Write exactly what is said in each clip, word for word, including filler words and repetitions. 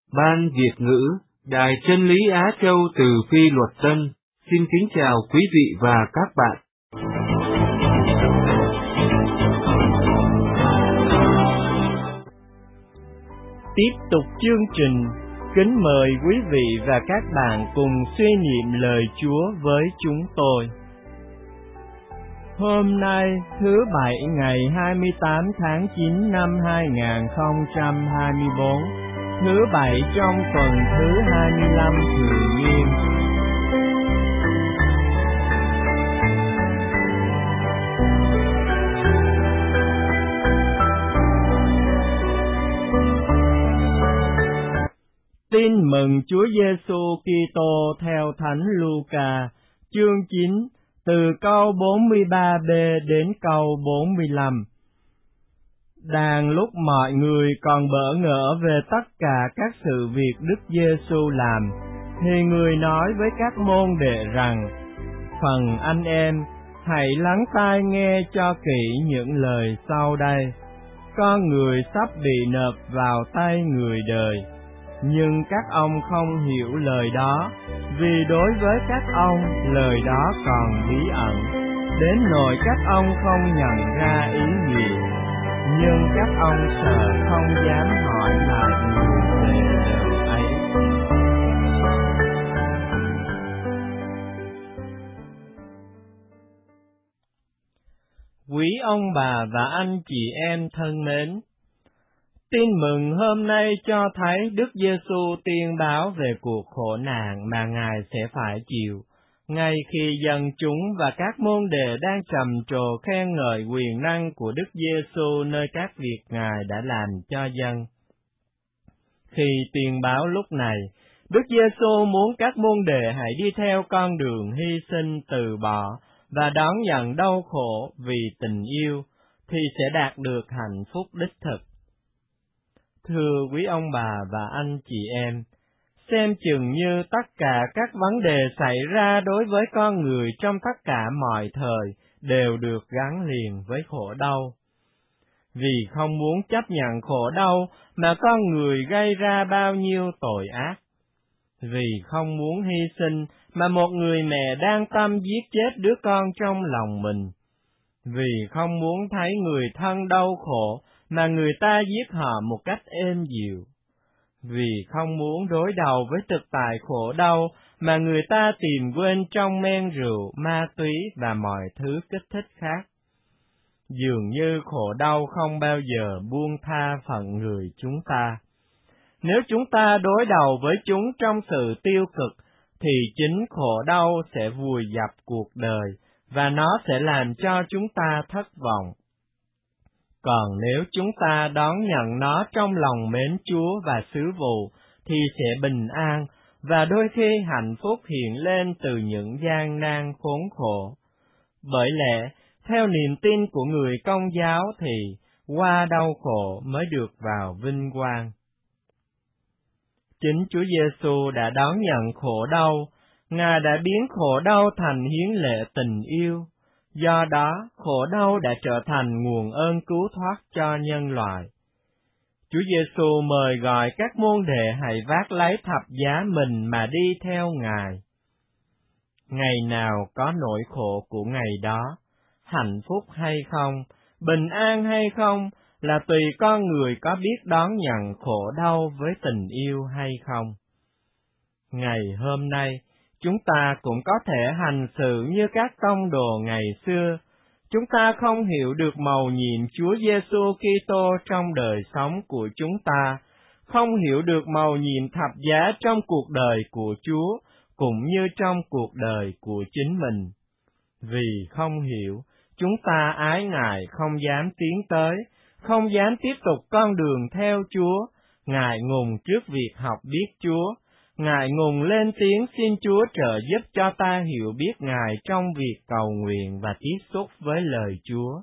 Ban Việt ngữ, Đài Chân lý Á Châu từ Phi Luật Tân, xin kính chào quý vị và các bạn. Tiếp tục chương trình, kính mời quý vị và các bạn cùng suy niệm lời Chúa với chúng tôi. Hôm nay, thứ Bảy ngày hai mươi tám tháng chín năm hai nghìn không trăm hai mươi bốn, thứ Bảy trong tuần thứ hai mươi lăm thường niên. Tin mừng Chúa Giêsu Kitô theo Thánh Luca, chương chín, từ câu bốn mươi ba b đến câu bốn mươi lăm. Đang lúc mọi người còn bỡ ngỡ về tất cả các sự việc Đức Giêsu làm, thì người nói với các môn đệ rằng: Phần anh em, hãy lắng tai nghe cho kỹ những lời sau đây. Con người sắp bị nộp vào tay người đời, nhưng các ông không hiểu lời đó, vì đối với các ông lời đó còn bí ẩn, đến nỗi các ông không nhận ra ý nghĩa. Nhưng các ông sợ không dám hỏi lại người về lời ấy. Quý ông bà và anh chị em thân mến, tin mừng hôm nay cho thấy Đức Giêsu tiên báo về cuộc khổ nạn mà Ngài sẽ phải chịu, ngay khi dân chúng và các môn đệ đang trầm trồ khen ngợi quyền năng của Đức Giêsu nơi các việc Ngài đã làm cho dân. Khi tiên báo lúc này, Đức Giêsu muốn các môn đệ hãy đi theo con đường hy sinh từ bỏ và đón nhận đau khổ vì tình yêu, thì sẽ đạt được hạnh phúc đích thực. Thưa quý ông bà và anh chị em, xem chừng như tất cả các vấn đề xảy ra đối với con người trong tất cả mọi thời đều được gắn liền với khổ đau. Vì không muốn chấp nhận khổ đau mà con người gây ra bao nhiêu tội ác. Vì không muốn hy sinh mà một người mẹ đang tâm giết chết đứa con trong lòng mình. Vì không muốn thấy người thân đau khổ mà người ta giết họ một cách êm dịu. Vì không muốn đối đầu với thực tại khổ đau mà người ta tìm quên trong men rượu, ma túy và mọi thứ kích thích khác. Dường như khổ đau không bao giờ buông tha phận người chúng ta. Nếu chúng ta đối đầu với chúng trong sự tiêu cực, thì chính khổ đau sẽ vùi dập cuộc đời, và nó sẽ làm cho chúng ta thất vọng. Còn nếu chúng ta đón nhận nó trong lòng mến Chúa và sứ vụ, thì sẽ bình an, và đôi khi hạnh phúc hiện lên từ những gian nan khốn khổ. Bởi lẽ, theo niềm tin của người Công giáo thì, qua đau khổ mới được vào vinh quang. Chính Chúa Giêsu đã đón nhận khổ đau, Ngài đã biến khổ đau thành hiến lệ tình yêu. Do đó, khổ đau đã trở thành nguồn ơn cứu thoát cho nhân loại. Chúa Giêsu mời gọi các môn đệ hãy vác lấy thập giá mình mà đi theo Ngài. Ngày nào có nỗi khổ của ngày đó, hạnh phúc hay không, bình an hay không, là tùy con người có biết đón nhận khổ đau với tình yêu hay không. Ngày hôm nay, chúng ta cũng có thể hành xử như các tông đồ ngày xưa. Chúng ta không hiểu được mầu nhiệm Chúa Giêsu Kitô trong đời sống của chúng ta, không hiểu được mầu nhiệm thập giá trong cuộc đời của Chúa, cũng như trong cuộc đời của chính mình. Vì không hiểu, chúng ta ái ngại không dám tiến tới, không dám tiếp tục con đường theo Chúa, ngại ngùng trước việc học biết Chúa, ngại ngùng lên tiếng xin Chúa trợ giúp cho ta hiểu biết Ngài trong việc cầu nguyện và tiếp xúc với lời Chúa.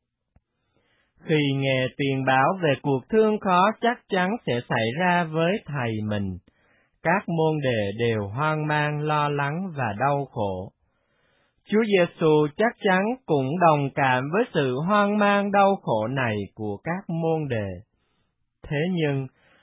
Khi nghe tiền báo về cuộc thương khó chắc chắn sẽ xảy ra với thầy mình, các môn đệ đều hoang mang, lo lắng và đau khổ. Chúa Giêsu chắc chắn cũng đồng cảm với sự hoang mang đau khổ này của các môn đệ. Thế nhưng,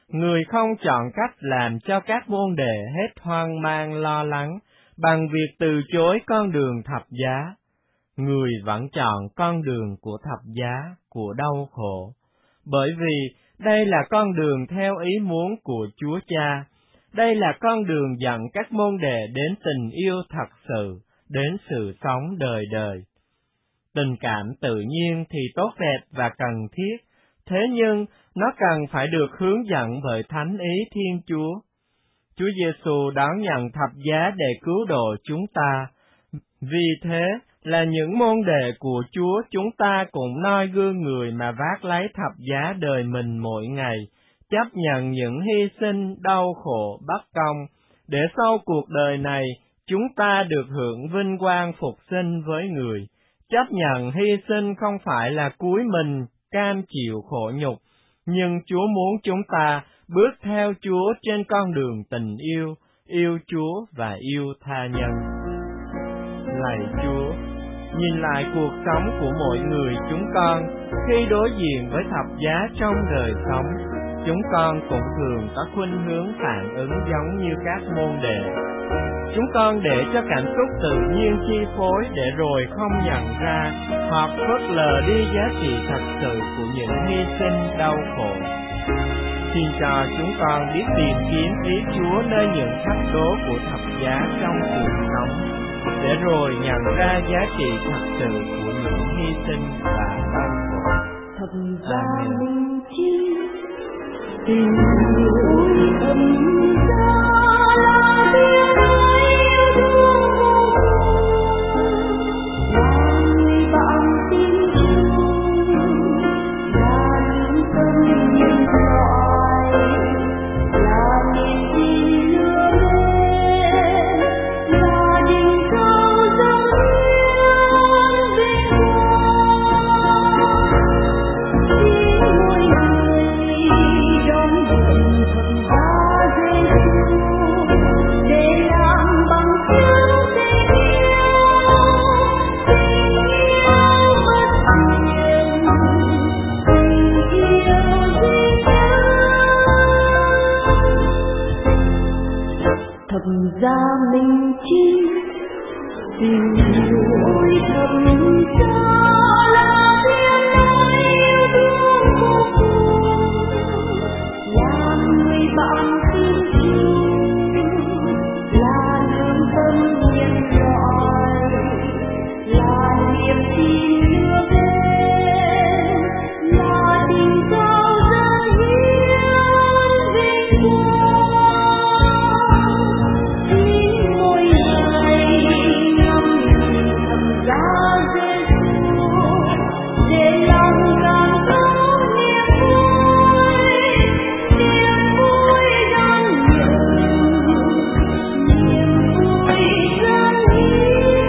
người không chọn cách làm cho các môn đệ hết hoang mang lo lắng bằng việc từ chối con đường thập giá. Người vẫn chọn con đường của thập giá, của đau khổ, bởi vì đây là con đường theo ý muốn của Chúa Cha. Đây là con đường dẫn các môn đệ đến tình yêu thật sự, đến sự sống đời đời. Tình cảm tự nhiên thì tốt đẹp và cần thiết, thế nhưng nó cần phải được hướng dẫn bởi thánh ý Thiên Chúa. Chúa Giêsu đón nhận thập giá để cứu độ chúng ta. Vì thế là những môn đệ của Chúa, chúng ta cũng noi gương người mà vác lấy thập giá đời mình mỗi ngày, chấp nhận những hy sinh đau khổ bất công, để sau cuộc đời này chúng ta được hưởng vinh quang phục sinh với người. Chấp nhận hy sinh không phải là cúi mình cam chịu khổ nhục, nhưng Chúa muốn chúng ta bước theo Chúa trên con đường tình yêu, yêu Chúa và yêu tha nhân. Lạy Chúa, nhìn lại cuộc sống của mỗi người chúng con khi đối diện với thập giá trong đời sống, chúng con cũng thường có khuynh hướng phản ứng giống như các môn đệ. Chúng con để cho cảm xúc tự nhiên chi phối để rồi không nhận ra hoặc phớt lờ đi giá trị thật sự của những hy sinh đau khổ. Xin cho chúng con biết tìm kiếm ý Chúa nơi những thách đố của thập giá trong cuộc sống, để rồi nhận ra giá trị thật sự của những hy sinh và đau khổ. Thập giá minh chi tình yêu thầm giá là tiếng nói yêu thương là người bạn tin chung, là những tâm nhân loại, là niềm tin lứa lên, là đỉnh cao dâng hiến vinh quang. Xin mỗi người đón nhận thập giá Giêsu để làm bằng chứng tình yêu, tình yêu bất diệt, tình yêu duy nhất. Thập giá minh chi tình yêu ôi thập giá là tiếng nói yêu thương vô cùng, là người bạn tin chung, là lương tâm nhân loại, là niềm tin lứa bên, là tình cao dâng hiến vinh quang. Xin mỗi ngày ngắm nhìn thập giá Giêsu để lòng càng có niềm vui, niềm vui đón nhận, niềm vui dâng hiến.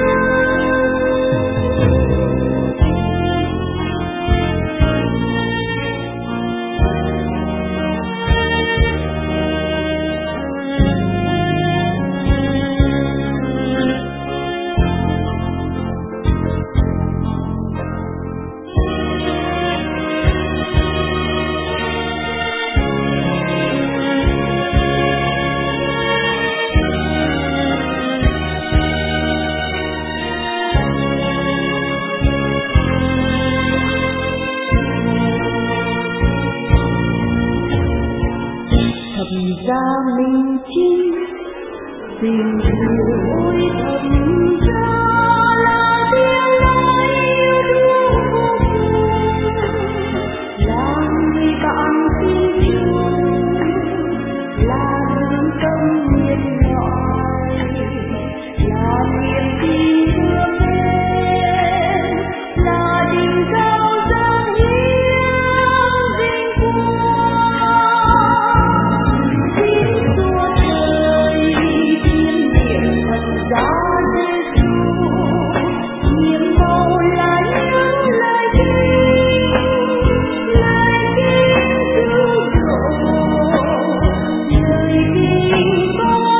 Thập giá minh chi tình yêu ôi thập giá là tiếng nói yêu thương vô cùng, là người bạn tin chung, là lương tâm nhân loại, là niềm tin lứa bên, là đỉnh cao dâng hiến vinh quang. Xin Chúa trời thiên địa thập giá Giêsu, nhiệm màu là những lời kinh, lời kinh cứu độ, lời kinh có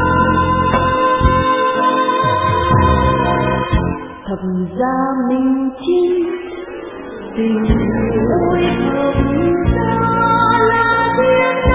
thập giá minh chi tình yêu ôi thập giá là tiếng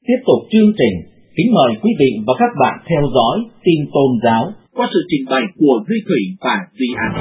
Tiếp tục chương trình, kính mời quý vị và các bạn theo dõi tin tôn giáo qua sự trình bày của Duy Thủy và Duy An.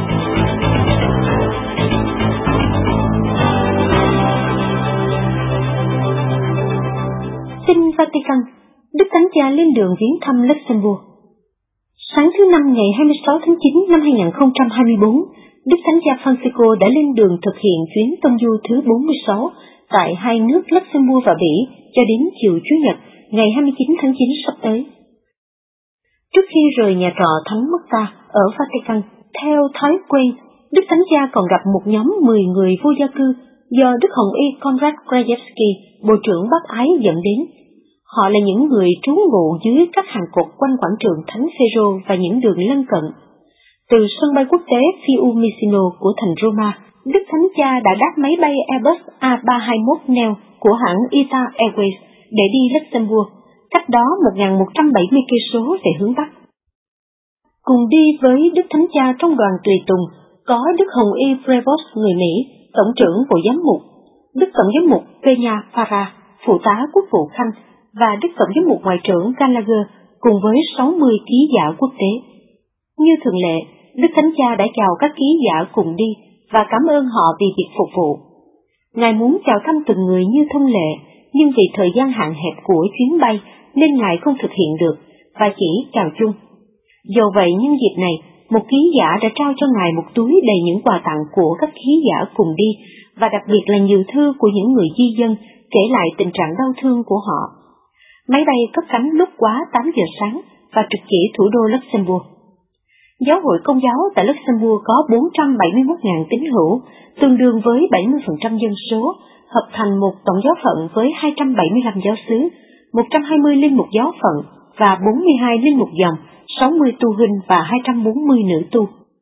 Tin Vatican, Đức Thánh Cha lên đường viếng thăm Luxembourg. Sáng thứ Năm ngày hai mươi sáu tháng chín năm hai nghìn không trăm hai mươi tư, Đức Thánh Cha Francisco đã lên đường thực hiện chuyến tông du thứ bốn mươi sáu tại hai nước Luxembourg và Bỉ cho đến chiều Chủ nhật ngày hai mươi chín tháng chín sắp tới. Trước khi rời nhà trọ Thánh Marta ở Vatican, theo thói quen, Đức Thánh Cha còn gặp một nhóm mười người vô gia cư do Đức Hồng Y Konrad Krajewski, Bộ trưởng Bác Ái dẫn đến. Họ là những người trú ngụ dưới các hàng cột quanh quảng trường Thánh Phêrô và những đường lân cận. Từ sân bay quốc tế Fiumicino của thành Roma, Đức Thánh Cha đã đáp máy bay Airbus A ba hai mốt neo của hãng Ita Airways để đi Luxembourg, cách đó một nghìn một trăm bảy mươi cây số về hướng Bắc. Cùng đi với Đức Thánh Cha trong đoàn tùy tùng có Đức Hồng Y Prevost người Mỹ, Tổng trưởng Bộ Giám mục, Đức Tổng Giám mục Peña Farah, Phụ tá Quốc vụ Khanh và Đức Tổng Giám mục Ngoại trưởng Gallagher cùng với sáu mươi ký giả quốc tế. Như thường lệ, Đức Thánh Cha đã chào các ký giả cùng đi và cảm ơn họ vì việc phục vụ. Ngài muốn chào thăm từng người như thông lệ, nhưng vì thời gian hạn hẹp của chuyến bay nên Ngài không thực hiện được và chỉ chào chung. Do vậy nhân dịp này, một ký giả đã trao cho Ngài một túi đầy những quà tặng của các ký giả cùng đi và đặc biệt là nhiều thư của những người di dân kể lại tình trạng đau thương của họ. Máy bay cất cánh lúc quá tám giờ sáng và trực chỉ thủ đô Luxembourg. Giáo hội Công giáo tại Luxembourg có bốn trăm bảy mươi mốt nghìn tín hữu, tương đương với bảy mươi phần trăm dân số, hợp thành một tổng giáo phận với hai trăm bảy mươi lăm giáo xứ, một trăm hai mươi linh mục giáo phận và bốn mươi hai linh mục dòng, sáu mươi tu huynh và hai trăm bốn mươi nữ tu.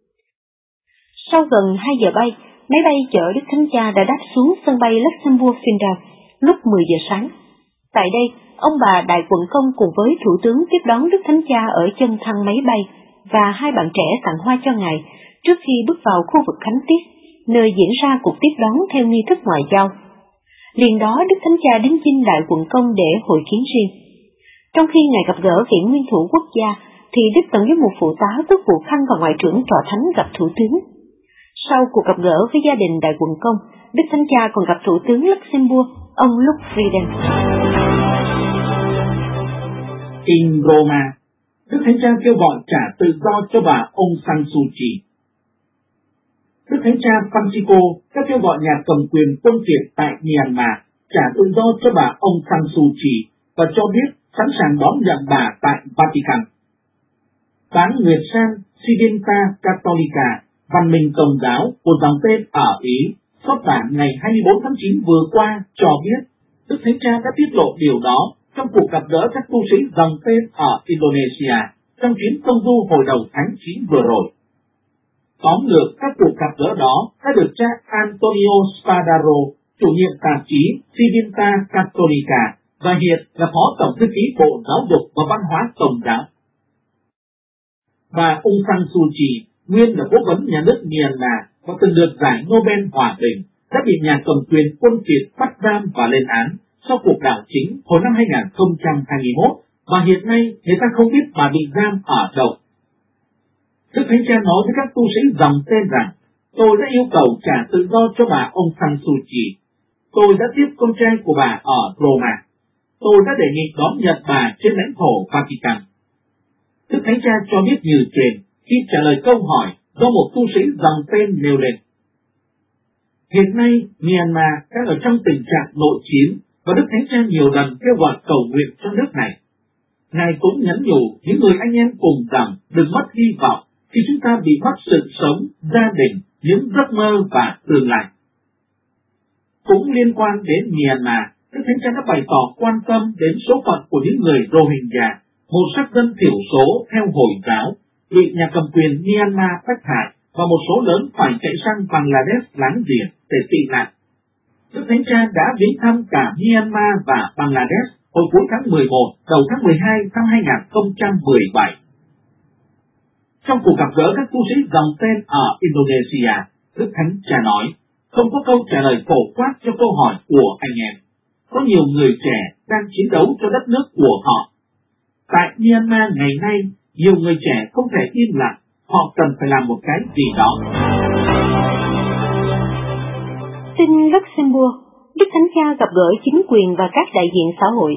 Sau gần hai giờ bay, máy bay chở Đức Thánh Cha đã đáp xuống sân bay Luxembourg Findal lúc mười giờ sáng. Tại đây, ông bà Đại Quận Công cùng với Thủ tướng tiếp đón Đức Thánh Cha ở chân thang máy bay và hai bạn trẻ tặng hoa cho Ngài trước khi bước vào khu vực khánh tiết, nơi diễn ra cuộc tiếp đón theo nghi thức ngoại giao. Liền đó Đức Thánh Cha đến dinh Đại Quận Công để hội kiến riêng. Trong khi Ngài gặp gỡ vị nguyên thủ quốc gia, thì Đức Tổng giám mục Phụ tá Quốc vụ Khanh và Ngoại trưởng Tòa Thánh gặp Thủ tướng. Sau cuộc gặp gỡ với gia đình Đại Quận Công, Đức Thánh Cha còn gặp Thủ tướng Luxembourg, ông Luc Frieden. In Roma, Đức Thánh Cha kêu gọi trả tự do cho bà Aung San Suu Kyi. Đức Thánh Cha Francisco đã kêu gọi nhà cầm quyền quân Việt tại Myanmar trả tự do cho bà Aung San Suu Kyi và cho biết sẵn sàng đón nhận bà tại Vatican. Bán Nguyệt San Civitas Catholica, văn minh Công giáo của dòng tên ở Ý, xuất bản ngày hai mươi bốn tháng chín vừa qua cho biết Đức Thánh Cha đã tiết lộ điều đó trong cuộc gặp gỡ các tu sĩ dòng tên ở Indonesia trong chuyến công du hồi đầu tháng chín vừa rồi. Tóm lược các cuộc gặp gỡ đó đã được cha Antonio Spadaro, chủ nhiệm tạp chí Civitas Catholica và hiện là phó tổng thư ký Bộ Giáo dục và Văn hóa Công giáo. Bà Aung San Suu Kyi, nguyên là cố vấn nhà nước Myanmar và từng được giải Nobel Hòa bình, đã bị nhà cầm quyền quân Việt bắt giam và lên án sau cuộc đảo chính hồi năm hai nghìn không trăm hai mươi mốt, và hiện nay người ta không biết bà bị giam ở đâu. Đức Thánh Cha nói với các tu sĩ dòng tên rằng: tôi đã yêu cầu trả tự do cho bà Aung San Suu Kyi. Tôi đã tiếp con trai của bà ở Roma. Tôi đã đề nghị đón nhận bà trên lãnh thổ Vatican. Đức Thánh Cha cho biết như trên khi trả lời câu hỏi do một tu sĩ dòng tên nêu lên. Hiện nay, Myanmar đang ở trong tình trạng nội chiến và Đức Thánh Cha nhiều lần kêu gọi cầu nguyện cho nước này. Ngài cũng nhắn nhủ những người anh em cùng rằng đừng mất hy vọng khi chúng ta bị mất sự sống, gia đình, những giấc mơ và tương lai. Cũng liên quan đến Myanmar, Đức Thánh Cha đã bày tỏ quan tâm đến số phận của những người Rohingya, một sắc dân thiểu số theo Hồi giáo, bị nhà cầm quyền Myanmar bắt hại và một số lớn phải chạy sang Bangladesh láng giềng để tị nạn. Đức Thánh Cha đã viếng thăm cả Myanmar và Bangladesh hồi cuối tháng mười một, đầu tháng mười hai năm hai nghìn không trăm mười bảy. Trong cuộc gặp gỡ các tu sĩ dòng tên ở Indonesia, Đức Thánh Cha nói, không có câu trả lời phổ quát cho câu hỏi của anh em. có nhiều người trẻ đang chiến đấu cho đất nước của họ. Tại Myanmar ngày nay, nhiều người trẻ không thể im lặng, họ cần phải làm một cái gì đó. Tin Luxembourg, Đức Thánh Cha gặp gỡ chính quyền và các đại diện xã hội.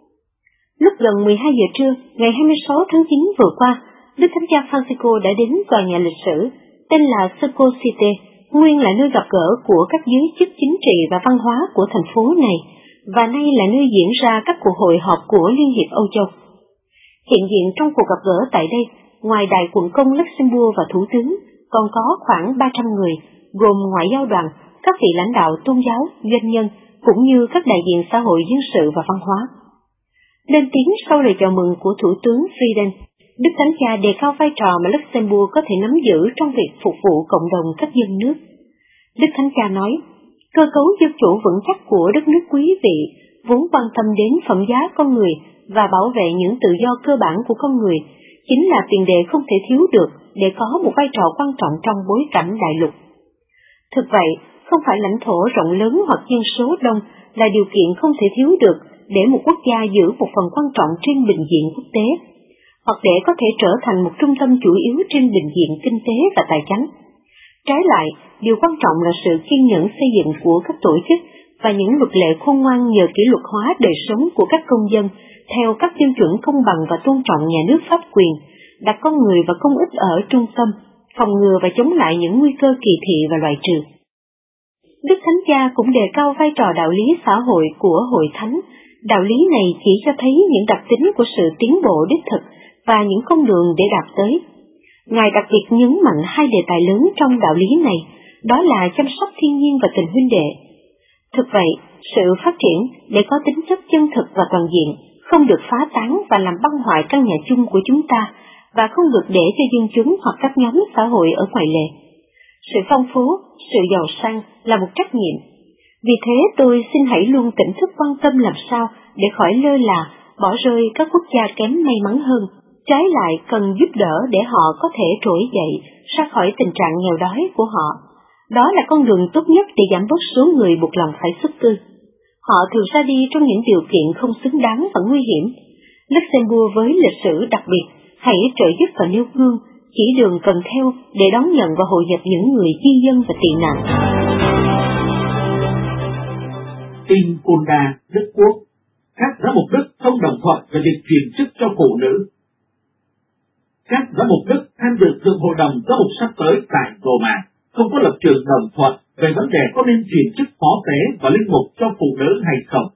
Lúc gần mười hai giờ trưa, ngày hai mươi sáu tháng chín vừa qua, Đức Thánh Cha Francisco đã đến tòa nhà lịch sử tên là Circo Cité, nguyên là nơi gặp gỡ của các giới chức chính trị và văn hóa của thành phố này, và nay là nơi diễn ra các cuộc hội họp của Liên hiệp Âu Châu. Hiện diện trong cuộc gặp gỡ tại đây, ngoài đại quận công Luxembourg và thủ tướng, còn có khoảng ba trăm người, gồm ngoại giao đoàn, các vị lãnh đạo tôn giáo, doanh nhân, cũng như các đại diện xã hội dân sự và văn hóa. Lên tiếng sau lời chào mừng của Thủ tướng Frieden, Đức Thánh Cha đề cao vai trò mà Luxembourg có thể nắm giữ trong việc phục vụ cộng đồng các dân nước. Đức Thánh Cha nói, cơ cấu dân chủ vững chắc của đất nước quý vị vốn quan tâm đến phẩm giá con người và bảo vệ những tự do cơ bản của con người, chính là tiền đề không thể thiếu được để có một vai trò quan trọng trong bối cảnh đại lục. Thực vậy, không phải lãnh thổ rộng lớn hoặc dân số đông là điều kiện không thể thiếu được để một quốc gia giữ một phần quan trọng trên bình diện quốc tế, hoặc để có thể trở thành một trung tâm chủ yếu trên bình diện kinh tế và tài chính. Trái lại, điều quan trọng là sự kiên nhẫn xây dựng của các tổ chức và những luật lệ khôn ngoan nhờ kỷ luật hóa đời sống của các công dân theo các tiêu chuẩn công bằng và tôn trọng nhà nước pháp quyền, đặt con người và công ích ở trung tâm, phòng ngừa và chống lại những nguy cơ kỳ thị và loại trừ. Đức Thánh Cha cũng đề cao vai trò đạo lý xã hội của Hội Thánh. Đạo lý này chỉ cho thấy những đặc tính của sự tiến bộ đích thực và những con đường để đạt tới. Ngài đặc biệt nhấn mạnh hai đề tài lớn trong đạo lý này, đó là chăm sóc thiên nhiên và tình huynh đệ. Thực vậy, sự phát triển để có tính chất chân thực và toàn diện không được phá tán và làm băng hoại căn nhà chung của chúng ta, và không được để cho dân chúng hoặc các nhóm xã hội ở ngoài lề. Sự phong phú, sự giàu sang là một trách nhiệm. Vì thế tôi xin hãy luôn tỉnh thức quan tâm làm sao để khỏi lơ là, bỏ rơi các quốc gia kém may mắn hơn, trái lại cần giúp đỡ để họ có thể trỗi dậy ra khỏi tình trạng nghèo đói của họ. Đó là con đường tốt nhất để giảm bớt số người buộc lòng phải xuất cư. Họ thường ra đi trong những điều kiện không xứng đáng và nguy hiểm. Luxembourg với lịch sử đặc biệt, hãy trợ giúp và nêu gương, chỉ đường cần theo để đón nhận và hội nhập những người di dân và tị nạn. Tin Kunda, Đức Quốc, các giám mục Đức không đồng thuận về việc truyền chức cho phụ nữ. Các giám mục Đức tham dự thượng hội đồng giám mục sắp tới tại Roma không có lập trường đồng thuận về vấn đề có nên truyền chức phó tế và linh mục cho phụ nữ hay không.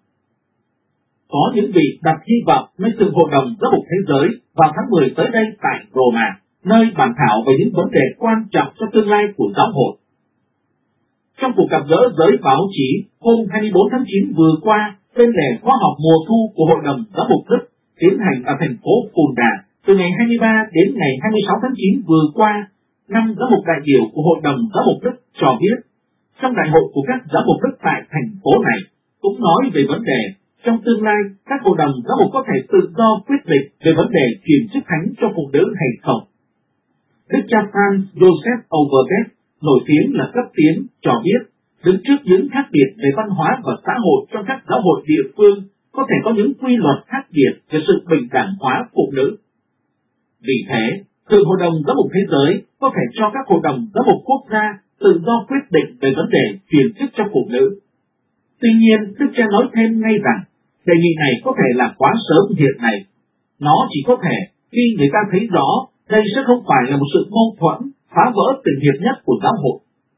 Có những vị đặt hy vọng nơi thượng hội đồng giám mục thế giới vào tháng mười tới đây tại Roma, nơi bàn thảo về những vấn đề quan trọng cho tương lai của giáo hội. Trong cuộc gặp gỡ giới báo chí hôm hai mươi bốn tháng chín vừa qua, bên lề khóa họp mùa thu của Hội đồng Giám mục Đức tiến hành ở thành phố Kunda từ ngày hai mươi ba đến ngày hai mươi sáu tháng chín vừa qua, năm giám mục đại biểu của Hội đồng Giám mục Đức cho biết, trong đại hội của các giám mục Đức tại thành phố này cũng nói về vấn đề trong tương lai các hội đồng giám mục có thể tự do quyết định về vấn đề truyền chức thánh cho phụ nữ hay không. Đức cha Franz Joseph Overbeck, nổi tiếng là cấp tiến, cho biết đứng trước những khác biệt về văn hóa và xã hội trong các giáo hội địa phương có thể có những quy luật khác biệt về sự bình đẳng hóa phụ nữ. Vì thế, Thượng Hội đồng Giám mục Thế giới có thể cho các hội đồng giám mục quốc gia tự do quyết định về vấn đề truyền chức cho phụ nữ. Tuy nhiên, Đức cha nói thêm ngay rằng, đề nghị này có thể là quá sớm hiện nay. Nó chỉ có thể khi người ta thấy rõ đây sẽ không phải là một sự mâu thuẫn, phá vỡ tình hiệp nhất của giáo hội.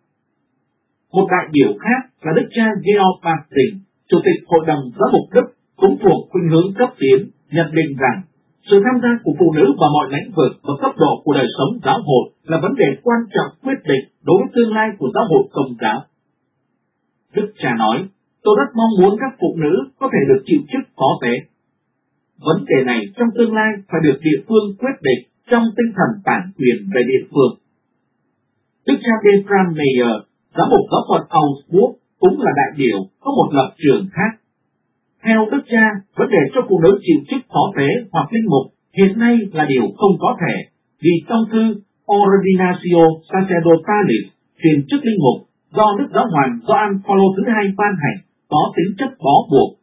Một đại biểu khác là Đức cha Georg Martin, Chủ tịch Hội đồng Giám mục Đức, cũng thuộc khuynh hướng cấp tiến, nhận định rằng sự tham gia của phụ nữ vào mọi lĩnh vực và cấp độ của đời sống giáo hội là vấn đề quan trọng quyết định đối với tương lai của giáo hội Công giáo. Đức cha nói, tôi rất mong muốn các phụ nữ có thể được chịu chức phó tế. Vấn đề này trong tương lai phải được địa phương quyết định trong tinh thần bản quyền về địa phương. Đức cha Wolfram Meyer, giám mục giáo phận Augsburg, cũng là đại biểu có một lập trường khác. Theo Đức cha, vấn đề cho phụ nữ chịu chức phó tế hoặc linh mục hiện nay là điều không có thể, vì trong thư Ordinatio Sacerdotalis, truyền chức linh mục do Đức Giáo hoàng Gioan Phaolô thứ hai ban hành có tính chất bó buộc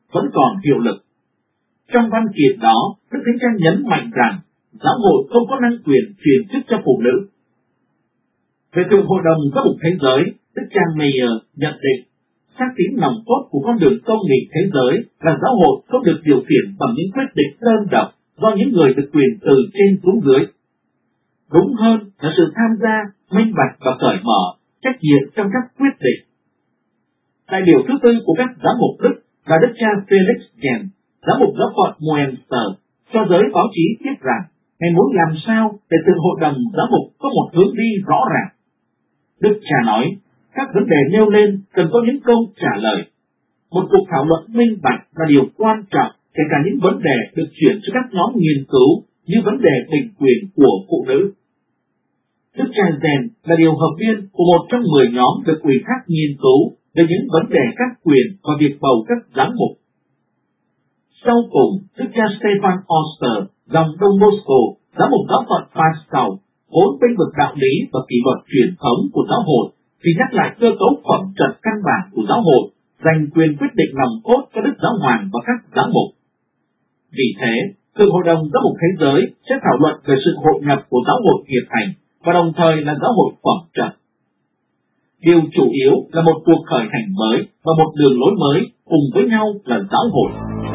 vẫn còn hiệu lực. Trong văn kiện đó, Đức Thánh Cha nhấn mạnh rằng giáo hội không có năng quyền truyền chức cho phụ nữ. Về Thượng Hội đồng Giám mục Thế giới, Đức cha Meyer nhận định xác tín nòng cốt của con đường công nghị thế giới là giáo hội không được điều khiển bằng những quyết định đơn độc do những người được quyền từ trên xuống dưới. Đúng hơn là sự tham gia, minh bạch và cởi mở, trách nhiệm trong các quyết định. Đại biểu thứ tư của các giám mục Đức là Đức cha Felix Jen, giám mục giáo phận Münster, cho giới báo chí biết rằng Ngài muốn làm sao để Thượng Hội đồng Giáo mục có một hướng đi rõ ràng. Đức cha nói, các vấn đề nêu lên cần có những câu trả lời. Một cuộc thảo luận minh bạch là điều quan trọng, kể cả những vấn đề được chuyển cho các nhóm nghiên cứu như vấn đề bình quyền của phụ nữ. Đức cha Zen là điều hợp viên của một trong mười nhóm được ủy thác nghiên cứu về những vấn đề các quyền và việc bầu các giám mục. Sau cùng, Đức cha Stefan Oster, dòng Đông Bosco, giám mục giáo phận Passau, vốn bênh vực đạo lý và kỷ luật truyền thống của giáo hội, thì nhắc lại cơ cấu phẩm chất căn bản của giáo hội, dành quyền quyết định nòng cốt cho Đức Giáo Hoàng và các giám mục. Vì thế, Thượng Hội đồng Giám mục Thế giới sẽ thảo luận về sự hội nhập của giáo hội hiệp hành và đồng thời là giáo hội phẩm chất. Điều chủ yếu là một cuộc khởi hành mới và một đường lối mới cùng với nhau là giáo hội.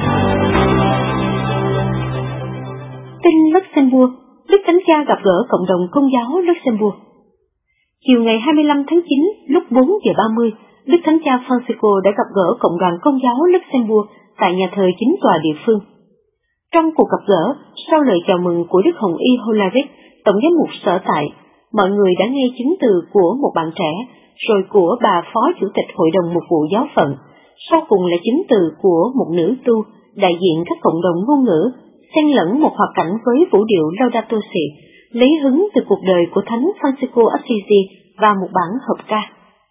Tin Luxembourg, Đức Thánh Cha gặp gỡ cộng đồng Công giáo Luxembourg. Chiều ngày hai mươi lăm tháng chín, lúc bốn giờ ba mươi, Đức Thánh Cha Francisco đã gặp gỡ cộng đoàn Công giáo Luxembourg tại nhà thờ chính tòa địa phương. Trong cuộc gặp gỡ, sau lời chào mừng của Đức Hồng Y Holaric, Tổng giám mục sở tại, mọi người đã nghe chứng từ của một bạn trẻ, rồi của bà Phó Chủ tịch Hội đồng Mục vụ Giáo phận, sau cùng là chứng từ của một nữ tu, đại diện các cộng đồng ngôn ngữ, xen lẫn một hoạt cảnh với vũ điệu Laudato Si, lấy hứng từ cuộc đời của Thánh Francisco Assisi và một bản hợp ca.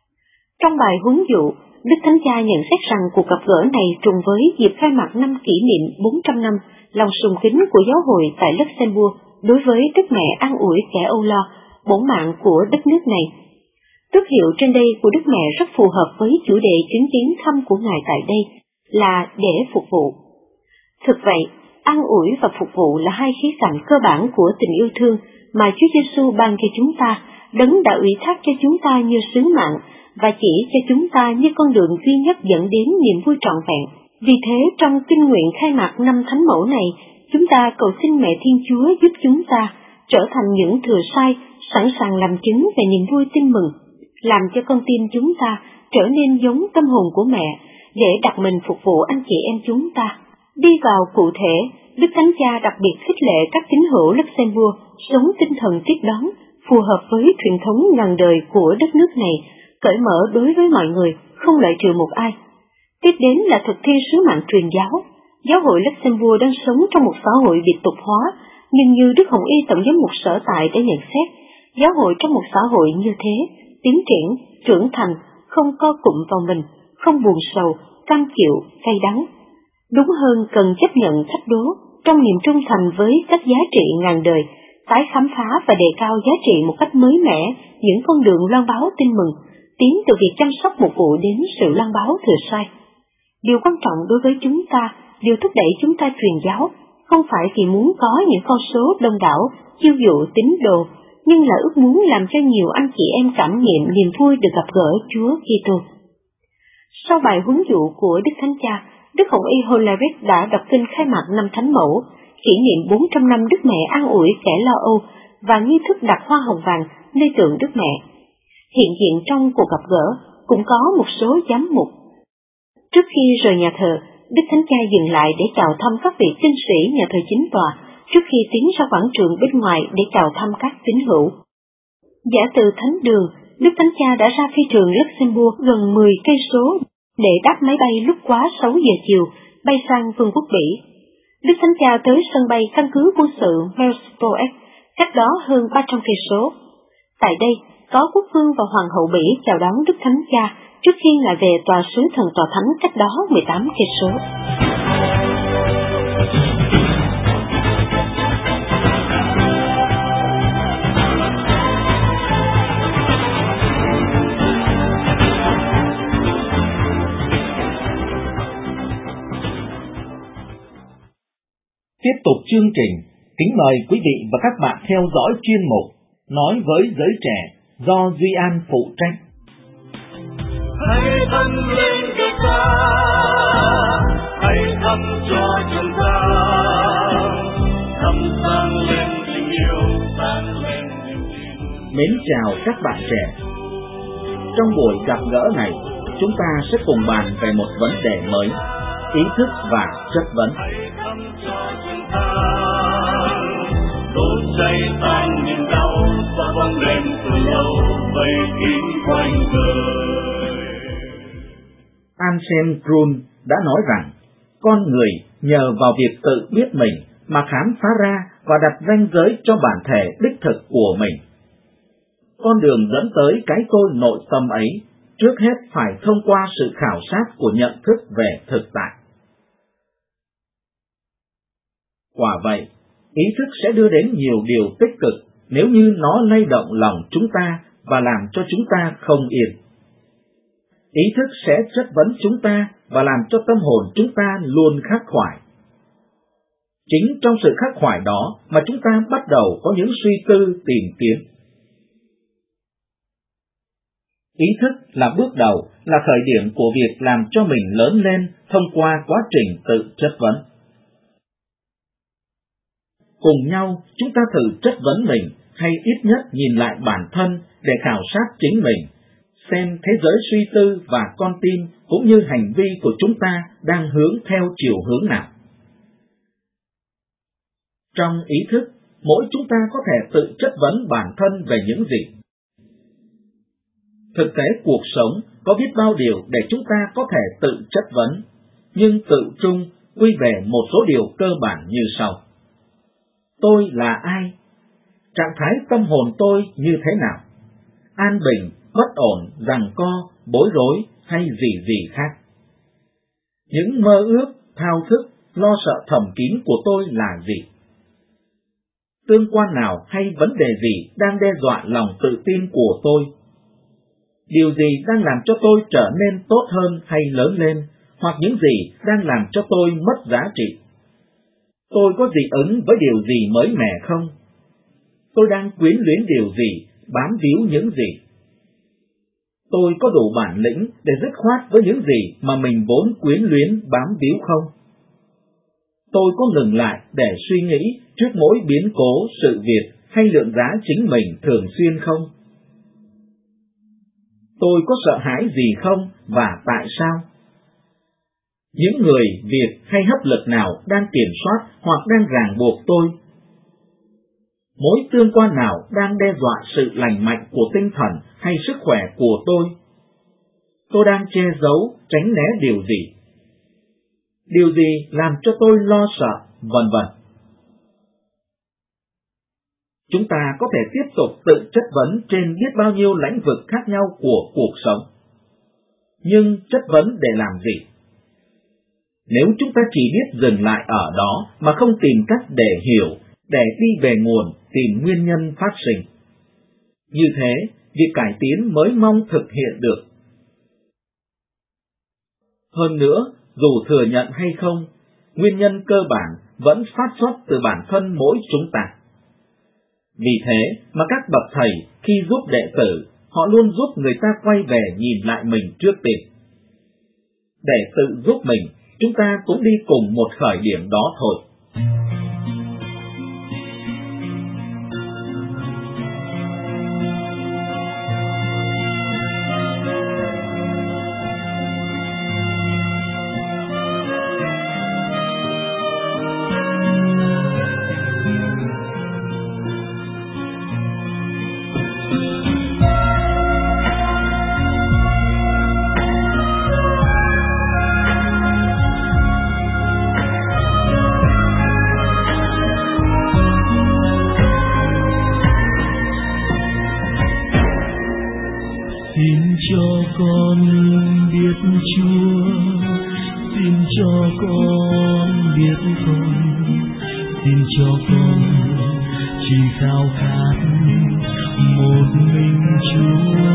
Trong bài huấn dụ, Đức Thánh Cha nhận xét rằng cuộc gặp gỡ này trùng với dịp khai mạc năm kỷ niệm bốn trăm năm lòng sùng kính của giáo hội tại Luxembourg đối với Đức Mẹ an ủi kẻ âu lo, bổn mạng của đất nước này. Tước hiệu trên đây của Đức Mẹ rất phù hợp với chủ đề chứng kiến thăm của Ngài tại đây là để phục vụ. Thực vậy, an ủi và phục vụ là hai khía cạnh cơ bản của tình yêu thương mà Chúa Giêsu ban cho chúng ta, Đấng đã ủy thác cho chúng ta như sứ mạng và chỉ cho chúng ta như con đường duy nhất dẫn đến niềm vui trọn vẹn. Vì thế, trong kinh nguyện khai mạc năm Thánh Mẫu này, chúng ta cầu xin Mẹ Thiên Chúa giúp chúng ta trở thành những thừa sai, sẵn sàng làm chứng về niềm vui tin mừng, làm cho con tim chúng ta trở nên giống tâm hồn của Mẹ, để đặt mình phục vụ anh chị em chúng ta. Đi vào cụ thể, Đức Thánh Cha đặc biệt khích lệ các tín hữu Luxembourg sống tinh thần tiếp đón, phù hợp với truyền thống ngàn đời của đất nước này, cởi mở đối với mọi người, không loại trừ một ai. Tiếp đến là thực thi sứ mạng truyền giáo. Giáo hội Luxembourg đang sống trong một xã hội biệt tục hóa, nhưng như Đức Hồng Y Tổng giám mục sở tại đã nhận xét, giáo hội trong một xã hội như thế, tiến triển, trưởng thành, không co cụm vào mình, không buồn sầu, cam chịu, cay đắng. Đúng hơn cần chấp nhận thách đố, trong niềm trung thành với các giá trị ngàn đời, tái khám phá và đề cao giá trị một cách mới mẻ những con đường loan báo tin mừng, tiến từ việc chăm sóc mục vụ đến sự loan báo thừa sai. Điều quan trọng đối với chúng ta, điều thúc đẩy chúng ta truyền giáo, không phải vì muốn có những con số đông đảo, chiêu dụ tín đồ, nhưng là ước muốn làm cho nhiều anh chị em cảm nghiệm niềm vui được gặp gỡ Chúa Kitô. Sau bài huấn dụ của Đức Thánh Cha, Đức Hồng Y Holaric đã đọc kinh khai mạc năm Thánh Mẫu, kỷ niệm bốn trăm năm Đức Mẹ an ủi kẻ lo âu và nghi thức đặt hoa hồng vàng nơi tượng Đức Mẹ. Hiện diện trong cuộc gặp gỡ cũng có một số giám mục. Trước khi rời nhà thờ, Đức Thánh Cha dừng lại để chào thăm các vị kinh sĩ nhà thờ chính tòa, trước khi tiến ra quảng trường bên ngoài để chào thăm các tín hữu. Giả từ Thánh Đường, Đức Thánh Cha đã ra phi trường Luxembourg gần mười cây số để đáp máy bay lúc quá sáu giờ chiều, bay sang Vương quốc Bỉ. Đức Thánh Cha tới sân bay căn cứ quân sự Merseburg, cách đó hơn ba trăm cây số. Tại đây, có quốc vương và hoàng hậu Bỉ chào đón Đức Thánh Cha trước khi lại về tòa sứ thần tòa thánh cách đó mười tám cây số. Tiếp tục chương trình, kính mời quý vị và các bạn theo dõi chuyên mục Nói với giới trẻ do Duy An phụ trách. Hãy thắp lên cho ta, hãy thắp cho chúng ta, thắp sáng lên tình yêu, sáng lên niềm tin. Mến chào các bạn trẻ. Trong buổi gặp gỡ này, chúng ta sẽ cùng bàn về một vấn đề mới, ý thức và chất vấn. Đốt cháy tan niềm đau và bóng đêm từ lâu vây kín quanh đời. Anselm Grun đã nói rằng, con người nhờ vào việc tự biết mình mà khám phá ra và đặt ranh giới cho bản thể đích thực của mình. Con đường dẫn tới cái tôi nội tâm ấy, trước hết phải thông qua sự khảo sát của nhận thức về thực tại. Quả vậy, ý thức sẽ đưa đến nhiều điều tích cực nếu như nó lay động lòng chúng ta và làm cho chúng ta không yên. Ý thức sẽ chất vấn chúng ta và làm cho tâm hồn chúng ta luôn khắc khoải. Chính trong sự khắc khoải đó mà chúng ta bắt đầu có những suy tư tìm kiếm. Ý thức là bước đầu, là khởi điểm của việc làm cho mình lớn lên thông qua quá trình tự chất vấn. Cùng nhau, chúng ta thử chất vấn mình, hay ít nhất nhìn lại bản thân để khảo sát chính mình, xem thế giới suy tư và con tim cũng như hành vi của chúng ta đang hướng theo chiều hướng nào. Trong ý thức, mỗi chúng ta có thể tự chất vấn bản thân về những gì. Thực tế cuộc sống có biết bao điều để chúng ta có thể tự chất vấn, nhưng tự chung quy về một số điều cơ bản như sau. Tôi là ai? Trạng thái tâm hồn tôi như thế nào? An bình, bất ổn, giằng co, bối rối hay gì gì khác? Những mơ ước, thao thức, lo sợ thầm kín của tôi là gì? Tương quan nào hay vấn đề gì đang đe dọa lòng tự tin của tôi? Điều gì đang làm cho tôi trở nên tốt hơn hay lớn lên, hoặc những gì đang làm cho tôi mất giá trị? Tôi có dị ứng với điều gì mới mẻ không? Tôi đang quyến luyến điều gì, bám víu những gì? Tôi có đủ bản lĩnh để dứt khoát với những gì mà mình vốn quyến luyến bám víu không? Tôi có ngừng lại để suy nghĩ trước mỗi biến cố, sự việc hay lượng giá chính mình thường xuyên không? Tôi có sợ hãi gì không và tại sao? Những người, việc hay hấp lực nào đang kiểm soát hoặc đang ràng buộc tôi? Mối tương quan nào đang đe dọa sự lành mạnh của tinh thần hay sức khỏe của tôi? Tôi đang che giấu, tránh né điều gì? Điều gì làm cho tôi lo sợ, vân vân. Chúng ta có thể tiếp tục tự chất vấn trên biết bao nhiêu lĩnh vực khác nhau của cuộc sống. Nhưng chất vấn để làm gì? Nếu chúng ta chỉ biết dừng lại ở đó mà không tìm cách để hiểu, để đi về nguồn, tìm nguyên nhân phát sinh, như thế, việc cải tiến mới mong thực hiện được. Hơn nữa, dù thừa nhận hay không, nguyên nhân cơ bản vẫn phát xuất từ bản thân mỗi chúng ta. Vì thế mà các bậc thầy khi giúp đệ tử, họ luôn giúp người ta quay về nhìn lại mình trước tiên. Để tự giúp mình, chúng ta cũng đi cùng một khởi điểm đó thôi. Xin cho con biết Chúa, xin cho con biết con, xin cho con chỉ khao khát một mình Chúa.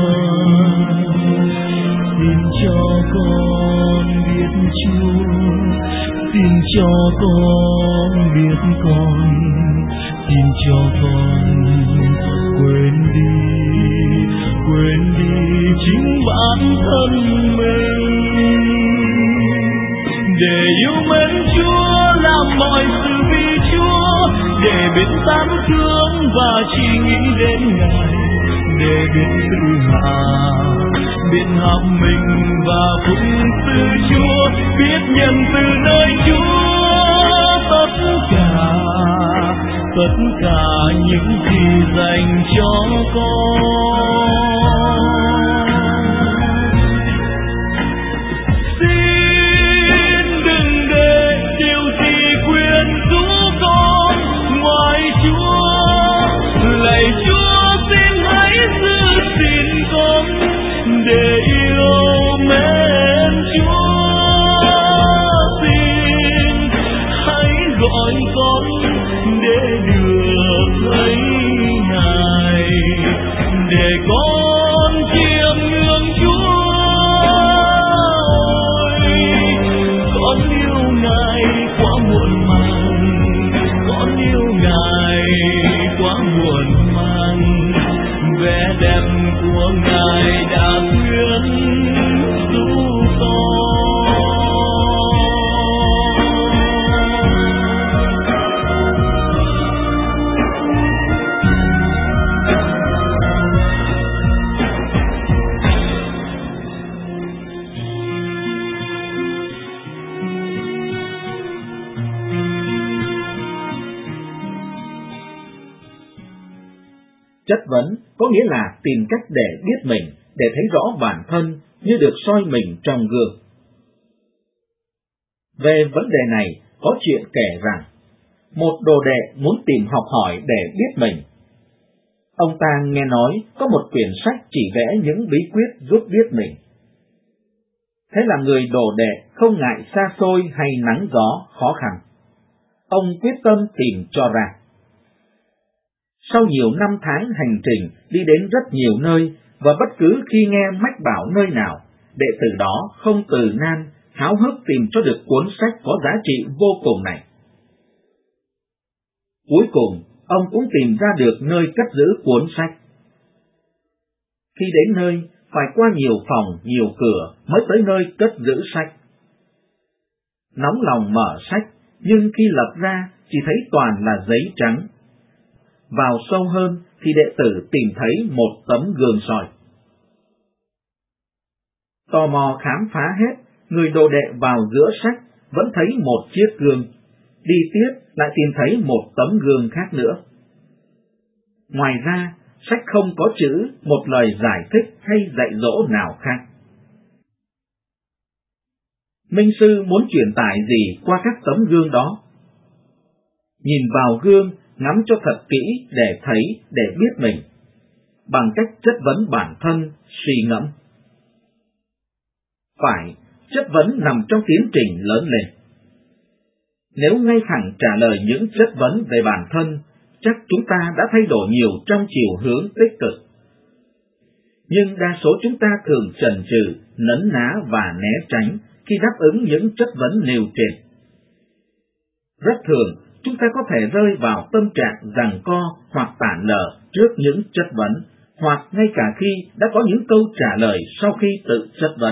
Xin cho con biết Chúa, xin cho con biết con, xin cho con quên đi, quên đi chính bản thân mình, để yêu mến Chúa, làm mọi sự vì Chúa, để biết tán thương và chỉ nghĩ đến Ngài, để biết tự hạ, biết học mình và phụng sự Chúa, biết nhận từ nơi Chúa tất cả, tất cả những gì dành cho con. Xin đừng để điều gì quyến rũ con ngoài Chúa, lạy Chúa xin hãy giữ gìn con để yêu mến Chúa, xin hãy gọi con để được thấy Ngài, để con chiêm ngưỡng Chúa. Ôi, con yêu Ngài quá muộn màng, con yêu Ngài quá muộn màng, vẻ đẹp của Ngài đã quyến rũ con. Chất vấn có nghĩa là tìm cách để biết mình, để thấy rõ bản thân như được soi mình trong gương. Về vấn đề này, có chuyện kể rằng, một đồ đệ muốn tìm học hỏi để biết mình. Ông ta nghe nói có một quyển sách chỉ vẽ những bí quyết giúp biết mình. Thế là người đồ đệ không ngại xa xôi hay nắng gió, khó khăn. Ông quyết tâm tìm cho ra. Sau nhiều năm tháng hành trình đi đến rất nhiều nơi, và bất cứ khi nghe mách bảo nơi nào, đệ tử đó không từ nan, háo hức tìm cho được cuốn sách có giá trị vô cùng này. Cuối cùng, ông cũng tìm ra được nơi cất giữ cuốn sách. Khi đến nơi, phải qua nhiều phòng, nhiều cửa mới tới nơi cất giữ sách. Nóng lòng mở sách, nhưng khi lật ra chỉ thấy toàn là giấy trắng. Vào sâu hơn thì đệ tử tìm thấy một tấm gương soi. Tò mò khám phá hết, người đồ đệ vào giữa sách vẫn thấy một chiếc gương, đi tiếp lại tìm thấy một tấm gương khác nữa. Ngoài ra, sách không có chữ, một lời giải thích hay dạy dỗ nào khác. Minh sư muốn truyền tải gì qua các tấm gương đó? Nhìn vào gương, ngắm cho thật kỹ để thấy, để biết mình, bằng cách chất vấn bản thân, suy ngẫm. Phải, chất vấn nằm trong tiến trình lớn lên. Nếu ngay thẳng trả lời những chất vấn về bản thân, chắc chúng ta đã thay đổi nhiều trong chiều hướng tích cực. Nhưng đa số chúng ta thường chần chừ, nấn ná và né tránh khi đáp ứng những chất vấn nêu trên. Rất thường, chúng ta có thể rơi vào tâm trạng giằng co hoặc tản lờ trước những chất vấn, hoặc ngay cả khi đã có những câu trả lời sau khi tự chất vấn.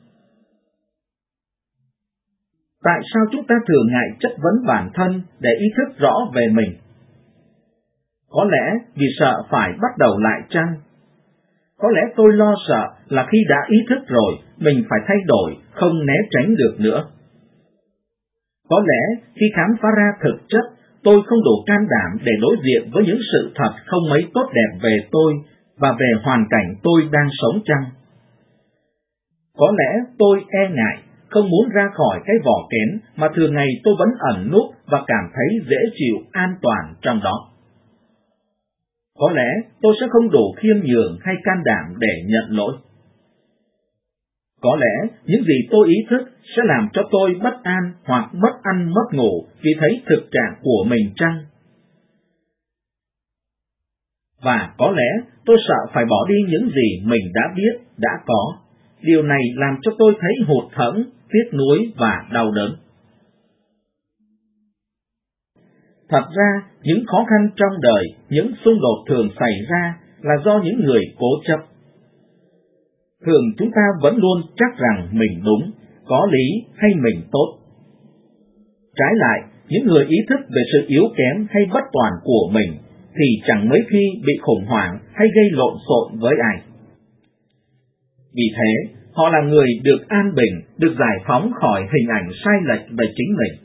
Tại sao chúng ta thường ngại chất vấn bản thân để ý thức rõ về mình? Có lẽ vì sợ phải bắt đầu lại chăng? Có lẽ tôi lo sợ là khi đã ý thức rồi, mình phải thay đổi, không né tránh được nữa. Có lẽ khi khám phá ra thực chất, tôi không đủ can đảm để đối diện với những sự thật không mấy tốt đẹp về tôi và về hoàn cảnh tôi đang sống chăng? Có lẽ tôi e ngại, không muốn ra khỏi cái vỏ kén mà thường ngày tôi vẫn ẩn núp và cảm thấy dễ chịu, an toàn trong đó. Có lẽ tôi sẽ không đủ khiêm nhường hay can đảm để nhận lỗi. Có lẽ những gì tôi ý thức sẽ làm cho tôi bất an hoặc mất ăn mất ngủ vì thấy thực trạng của mình chăng? Và có lẽ tôi sợ phải bỏ đi những gì mình đã biết, đã có. Điều này làm cho tôi thấy hụt hẫng, tiếc nuối và đau đớn. Thật ra, những khó khăn trong đời, những xung đột thường xảy ra là do những người cố chấp. Thường chúng ta vẫn luôn chắc rằng mình đúng, có lý hay mình tốt. Trái lại, những người ý thức về sự yếu kém hay bất toàn của mình thì chẳng mấy khi bị khủng hoảng hay gây lộn xộn với ai. Vì thế, họ là người được an bình, được giải phóng khỏi hình ảnh sai lệch về chính mình.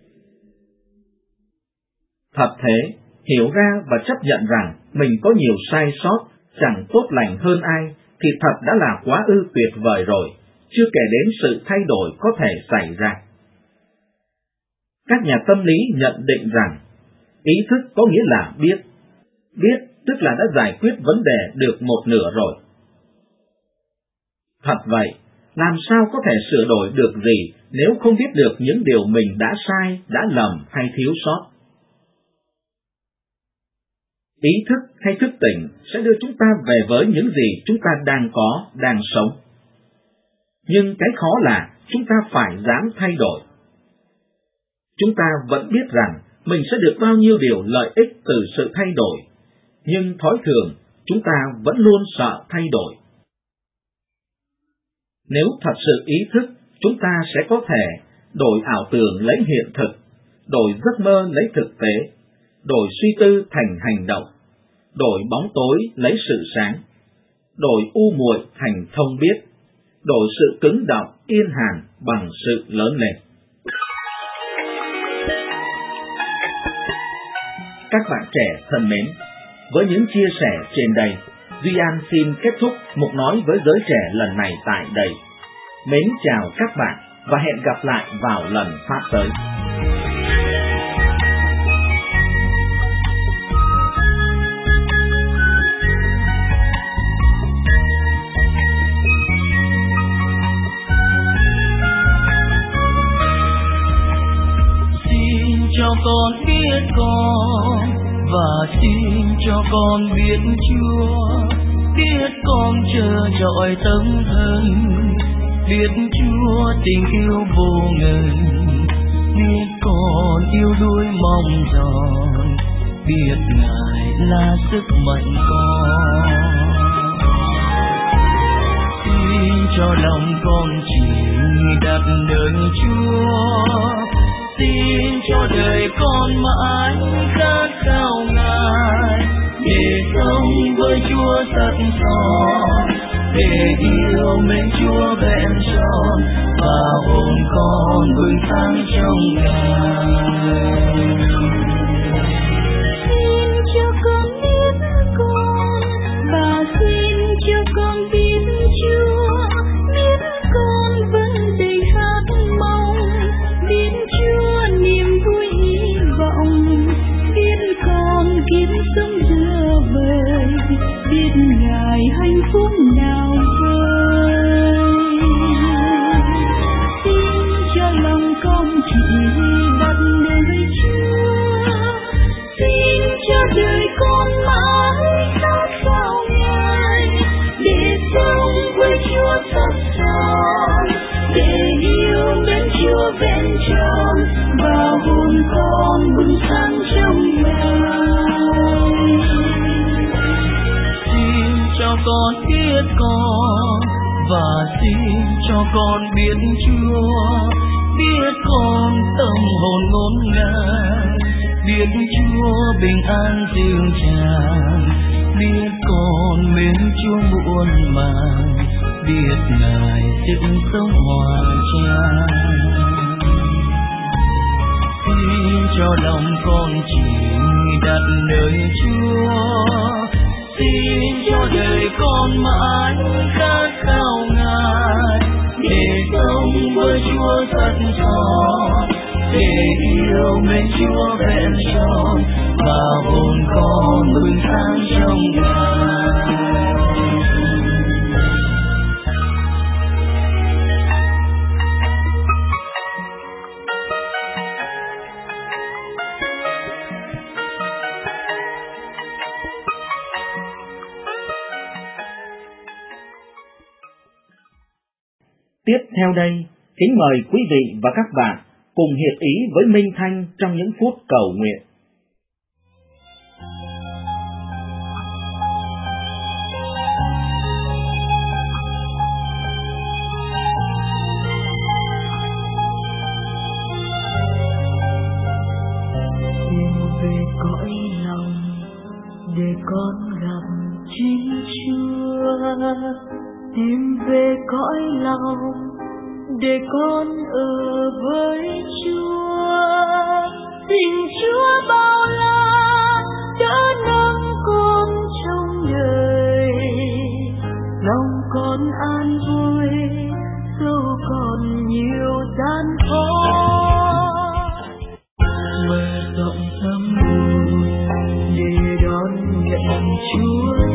Thật thế, hiểu ra và chấp nhận rằng mình có nhiều sai sót, chẳng tốt lành hơn ai, thì thật đã là quá ư tuyệt vời rồi, chưa kể đến sự thay đổi có thể xảy ra. Các nhà tâm lý nhận định rằng, ý thức có nghĩa là biết. Biết tức là đã giải quyết vấn đề được một nửa rồi. Thật vậy, làm sao có thể sửa đổi được gì nếu không biết được những điều mình đã sai, đã lầm hay thiếu sót? Ý thức hay thức tỉnh sẽ đưa chúng ta về với những gì chúng ta đang có, đang sống. Nhưng cái khó là chúng ta phải dám thay đổi. Chúng ta vẫn biết rằng mình sẽ được bao nhiêu điều lợi ích từ sự thay đổi, nhưng thói thường chúng ta vẫn luôn sợ thay đổi. Nếu thật sự ý thức, chúng ta sẽ có thể đổi ảo tưởng lấy hiện thực, đổi giấc mơ lấy thực tế, đổi suy tư thành hành động, đổi bóng tối lấy sự sáng, đổi u muội thành thông biết, đổi sự cứng đọng yên hàn bằng sự lớn lên. Các bạn trẻ thân mến, với những chia sẻ trên đây, Duy An xin kết thúc mục nói với giới trẻ lần này tại đây. Mến chào các bạn và hẹn gặp lại vào lần phát tới. Xin cho con biết con và xin cho con biết Chúa, biết con chờ trọi tâm thân, biết Chúa tình yêu vô ngần, biết con yêu đuối mong tròn, biết Ngài là sức mạnh con. Xin cho lòng con chỉ đặt nơi Chúa, xin cho đời con mãi khát khao Ngài, để sống với Chúa thật tròn, để yêu mến Chúa vẹn tròn, và hồn con vững sáng trong Ngài. Xin cho con biết con, và xin cho con biết Chúa, biết con vẫn đầy khát mong, biết Chúa niềm vui hy vọng, biết con kiếp sống giữa bời, biết Ngài hạnh phúc nào vời. Xin cho lòng con chỉ đặt nơi Chúa, xin cho đời con mãi khát khao Ngài, để sống với Chúa thật tròn, để yêu mến Chúa vẹn tròn, và hồn con bừng sáng trong Ngài. Xin cho con biết con, và xin cho con biết Chúa, biết con tâm hồn ngôn ngàn, biết Chúa bình an dịu dàng, biết con mến Chúa muôn màng, biết Ngài sức sống hòa trang. Xin cho lòng con chỉ đặt nơi Chúa, xin cho đời con mãi khát khao Ngài, để sống với Chúa thật tròn, để yêu mến Chúa vẹn tròn, và hồn con bừng sáng trong Ngài. Tiếp theo đây, kính mời quý vị và các bạn cùng hiệp ý với Minh Thanh trong những phút cầu nguyện. về cõi lòng, để con ở với Chúa. Xin Chúa bao la đỡ nâng con trong đời, lòng con an vui dẫu còn nhiều gian khó. Mở rộng tâm hồn để đón nhận Chúa,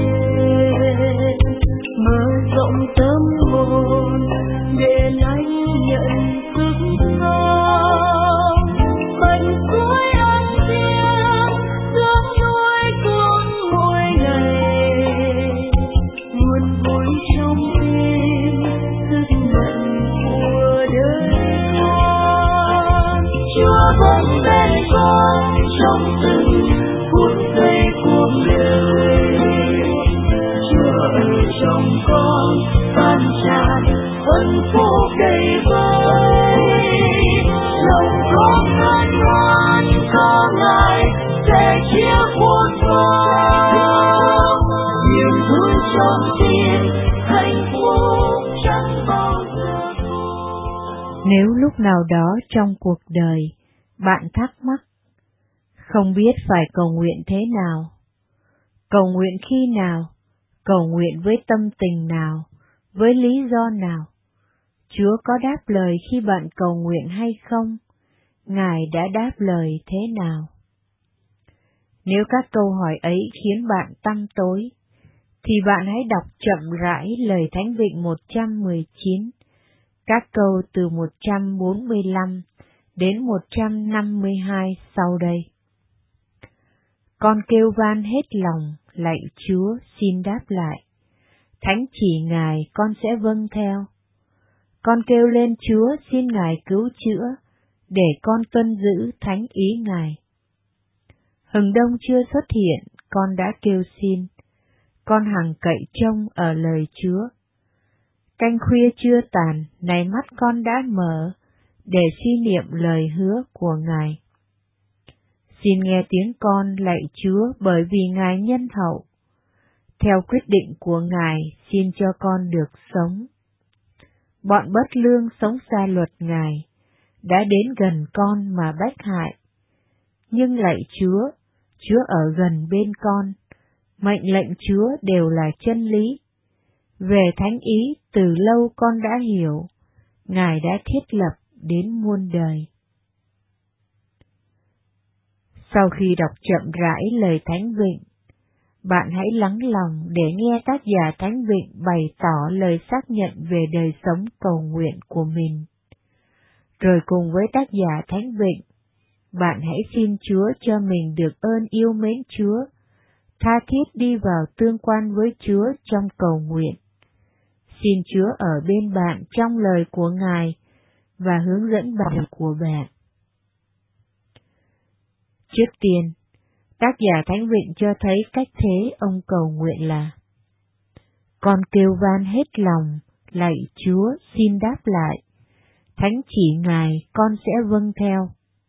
mở rộng tâm hồn để lãnh nhận sức sống. Mạnh cuối an tiếng dưỡng nuôi con mỗi ngày, nguồn vui trong tim sức mạnh của đời con. Chúa vẫn bên con trong từng phút giây cuộc đời. Chúa ở trong con tan tràn ân phúc đầy vơi. Lòng con ngàn ngoan có Ngài sẽ chia cuộc sống. Niềm vui trong tim hạnh phúc chẳng bao giờ thôi. Nếu lúc nào đó trong cuộc đời bạn thắc mắc, không biết phải cầu nguyện thế nào, cầu nguyện khi nào, cầu nguyện với tâm tình nào, với lý do nào, Chúa có đáp lời khi bạn cầu nguyện hay không? Ngài đã đáp lời thế nào? Nếu các câu hỏi ấy khiến bạn tăm tối, thì bạn hãy đọc chậm rãi lời Thánh Vịnh một trăm mười chín, các câu từ một trăm bốn mươi lăm đến một trăm năm mươi hai sau đây. Con kêu van hết lòng, lạy Chúa xin đáp lại. Thánh chỉ Ngài con sẽ vâng theo. Con kêu lên Chúa xin Ngài cứu chữa, để con tuân giữ thánh ý Ngài. Hừng đông chưa xuất hiện, con đã kêu xin. Con hằng cậy trông ở lời Chúa. Canh khuya chưa tàn, này mắt con đã mở, để suy niệm lời hứa của Ngài. Xin nghe tiếng con lạy Chúa, bởi vì Ngài nhân hậu. Theo quyết định của Ngài, xin cho con được sống. Bọn bất lương sống xa luật Ngài, đã đến gần con mà bách hại. Nhưng lạy Chúa, Chúa ở gần bên con, mệnh lệnh Chúa đều là chân lý. Về thánh ý từ lâu con đã hiểu, Ngài đã thiết lập đến muôn đời. Sau khi đọc chậm rãi lời Thánh Vịnh, bạn hãy lắng lòng để nghe tác giả Thánh Vịnh bày tỏ lời xác nhận về đời sống cầu nguyện của mình. Rồi cùng với tác giả Thánh Vịnh, bạn hãy xin Chúa cho mình được ơn yêu mến Chúa, tha thiết đi vào tương quan với Chúa trong cầu nguyện. Xin Chúa ở bên bạn trong lời của Ngài và hướng dẫn bài của bạn. Trước tiên, tác giả Thánh Vịnh cho thấy cách thế ông cầu nguyện là: Con kêu van hết lòng, lạy Chúa xin đáp lại. Thánh chỉ Ngài con sẽ vâng theo.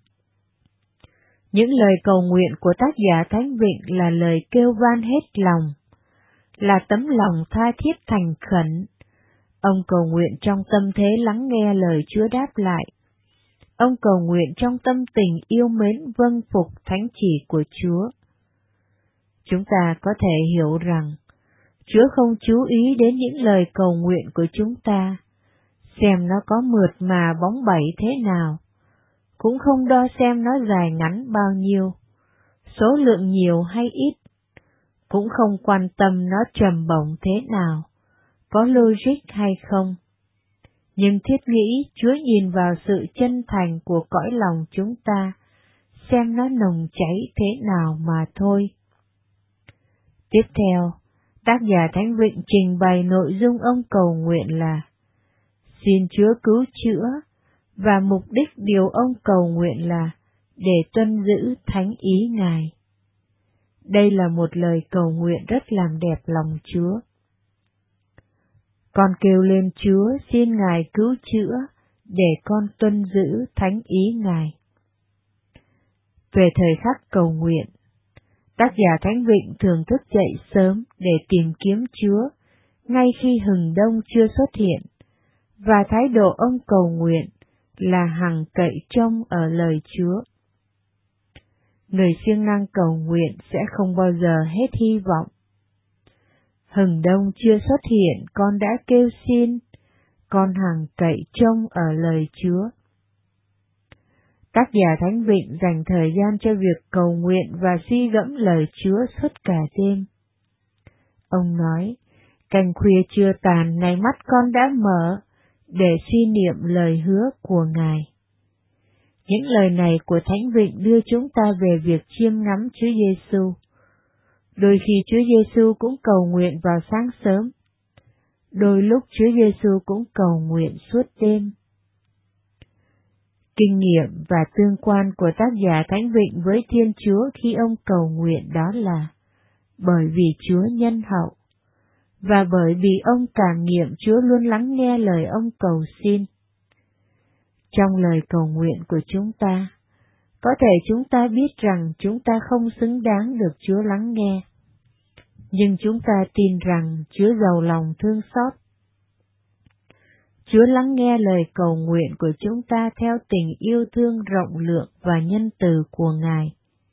Những lời cầu nguyện của tác giả Thánh Vịnh là lời kêu van hết lòng, là tấm lòng tha thiết thành khẩn. Ông cầu nguyện trong tâm thế lắng nghe lời Chúa đáp lại. Ông cầu nguyện trong tâm tình yêu mến vâng phục thánh chỉ của Chúa. Chúng ta có thể hiểu rằng, Chúa không chú ý đến những lời cầu nguyện của chúng ta, xem nó có mượt mà bóng bẩy thế nào, cũng không đo xem nó dài ngắn bao nhiêu, số lượng nhiều hay ít, cũng không quan tâm nó trầm bổng thế nào, có logic hay không. Nhưng thiết nghĩ Chúa nhìn vào sự chân thành của cõi lòng chúng ta, xem nó nồng cháy thế nào mà thôi. Tiếp theo, tác giả Thánh Vịnh trình bày nội dung ông cầu nguyện là: Xin Chúa cứu chữa, và mục đích điều ông cầu nguyện là để tuân giữ thánh ý Ngài. Đây là một lời cầu nguyện rất làm đẹp lòng Chúa. Con kêu lên Chúa xin Ngài cứu chữa, để con tuân giữ thánh ý Ngài. Về thời khắc cầu nguyện, tác giả Thánh Vịnh thường thức dậy sớm để tìm kiếm Chúa, ngay khi hừng đông chưa xuất hiện, và thái độ ông cầu nguyện là hằng cậy trông ở lời Chúa. Người siêng năng cầu nguyện sẽ không bao giờ hết hy vọng. Hừng đông chưa xuất hiện, con đã kêu xin, con hằng cậy trông ở lời Chúa. Tác giả Thánh Vịnh dành thời gian cho việc cầu nguyện và suy gẫm lời Chúa suốt cả đêm. Ông nói, canh khuya chưa tàn, này mắt con đã mở, để suy niệm lời hứa của Ngài. Những lời này của Thánh Vịnh đưa chúng ta về việc chiêm ngắm Chúa Giêsu. Đôi khi Chúa Giêsu cũng cầu nguyện vào sáng sớm. Đôi lúc Chúa Giêsu cũng cầu nguyện suốt đêm. Kinh nghiệm và tương quan của tác giả Thánh Vịnh với Thiên Chúa khi ông cầu nguyện đó là bởi vì Chúa nhân hậu, và bởi vì ông cảm nghiệm Chúa luôn lắng nghe lời ông cầu xin. Trong lời cầu nguyện của chúng ta, có thể chúng ta biết rằng chúng ta không xứng đáng được Chúa lắng nghe, nhưng chúng ta tin rằng Chúa giàu lòng thương xót. Chúa lắng nghe lời cầu nguyện của chúng ta theo tình yêu thương rộng lượng và nhân từ của Ngài.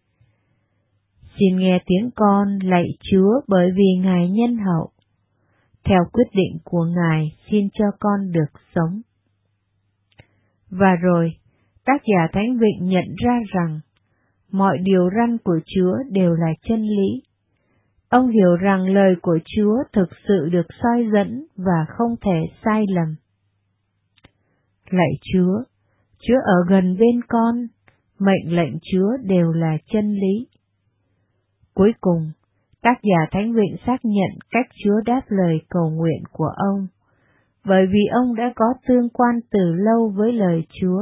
Xin nghe tiếng con lạy Chúa bởi vì Ngài nhân hậu. Theo quyết định của Ngài, xin cho con được sống. Và rồi, tác giả Thánh Vịnh nhận ra rằng mọi điều răn của Chúa đều là chân lý. Ông hiểu rằng lời của Chúa thực sự được soi dẫn và không thể sai lầm. Lạy Chúa, Chúa ở gần bên con, mệnh lệnh Chúa đều là chân lý. Cuối cùng, tác giả Thánh Vịnh xác nhận cách Chúa đáp lời cầu nguyện của ông, bởi vì ông đã có tương quan từ lâu với lời Chúa.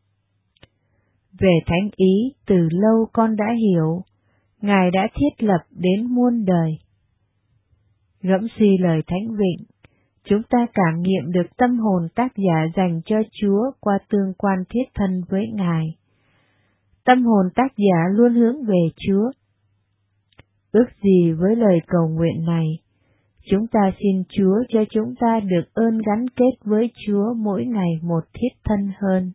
Về thánh ý, từ lâu con đã hiểu, Ngài đã thiết lập đến muôn đời. Gẫm suy lời Thánh Vịnh, chúng ta cảm nghiệm được tâm hồn tác giả dành cho Chúa qua tương quan thiết thân với Ngài. Tâm hồn tác giả luôn hướng về Chúa. Ước gì với lời cầu nguyện này, chúng ta xin Chúa cho chúng ta được ơn gắn kết với Chúa mỗi ngày một thiết thân hơn.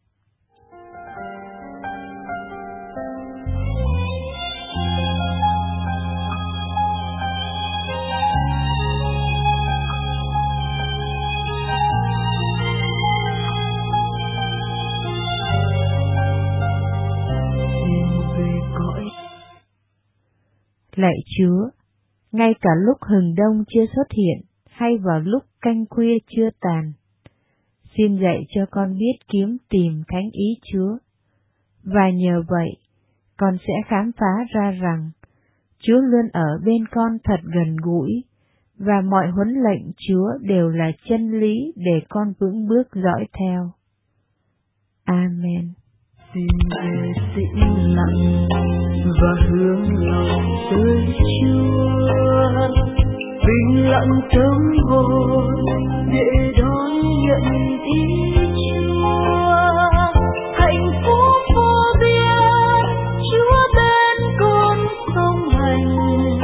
Lạy Chúa, ngay cả lúc hừng đông chưa xuất hiện hay vào lúc canh khuya chưa tàn, xin dạy cho con biết kiếm tìm thánh ý Chúa, và nhờ vậy, con sẽ khám phá ra rằng Chúa luôn ở bên con thật gần gũi, và mọi huấn lệnh Chúa đều là chân lý để con vững bước dõi theo. Amen. Xin về tĩnh lặng và hướng lòng tới Chúa, bình lặng tâm hồn để đón nhận ý Chúa. Hạnh phúc vô biên, Chúa bên con song hành,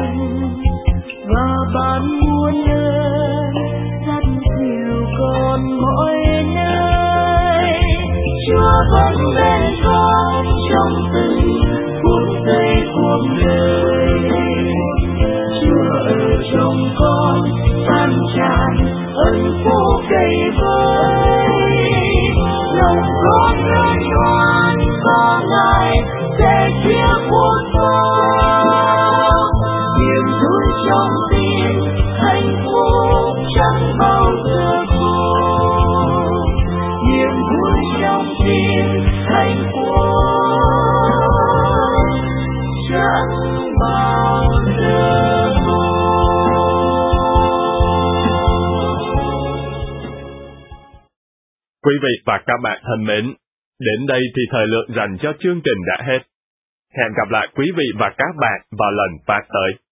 và ban muôn ơn dắt dìu con mỗi nơi. Chúa vẫn bên con trong từng phút giây cuộc đời. Chúa ở trong con tan tràn ân phúc đầy vơi. Lòng con rơi oan có Ngài sẽ chia cuộc sống. Niềm vui trong tim hạnh phúc chẳng bao giờ khô. Niềm vui trong tim hạnh phúc chẳng bao giờ khô. Quý vị và các bạn thân mến, đến đây thì thời lượng dành cho chương trình đã hết. Hẹn gặp lại quý vị và các bạn vào lần phát tới.